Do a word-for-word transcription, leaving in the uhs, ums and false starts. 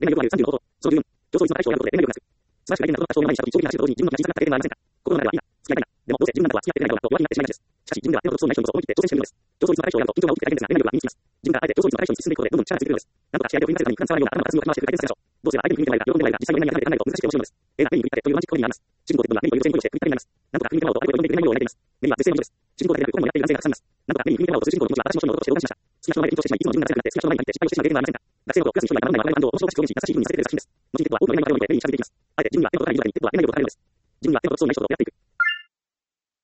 恋愛欲あるさんじゅうのこと。そのじゅうよん、競争率の対象を選ぶことで恋愛欲なく。素晴らしく恋愛のことが多少今までに長期に話すと同時に自分の気持ちに気づかれていないませんか。心の中ではいいな、付き合いたいな。でもどうせ自分なんかは付き合ってないだろうなと弱気になってしまいがちです。しかし自分が相手の特徴のない人にこそ思い切って挑戦してみるのです。競争率の対象を選ぶと緊張が大きくて大変ですが、恋愛力は身につきます。自分があえて競争率の対象に進んでいくことでどんどん力がついてくるのです。なんとか試合で追い抜かれるために苦戦されないような頭が活動をかき回して回転させましょう。どうすれば相手に組み手がいいか、喜んでもらえるか、実際に恋愛が考えると難しくて面白いのです。映画目に向かってというロマンチックコメディになります。主人公テッドが目にという女性に恋をして組み手になります。なんとか組み手をと相手を呼んでくれないように泣いています。目には絶世の美女です。主人公だけでなく恋もやっている男性がたくさんいます。なんとか目に組み手をとする主人公の気持ちは私の少女のこととして動画しました。好きな人の前で緊張してしまい、いつも自分が強くなって好きな人の前に行って失敗をしてしまう経験はありませんか。学生の頃クラスに一人がならないのは感動を面白おかしく表現し優しい風にさせてくれる作品です。後にテッドは多くの恋愛の過程を経て目に近づいていきます。あえて自分が手のことがない理由でテッドは恋愛力を変えるのです。自分が手のことをない人と出会っていく。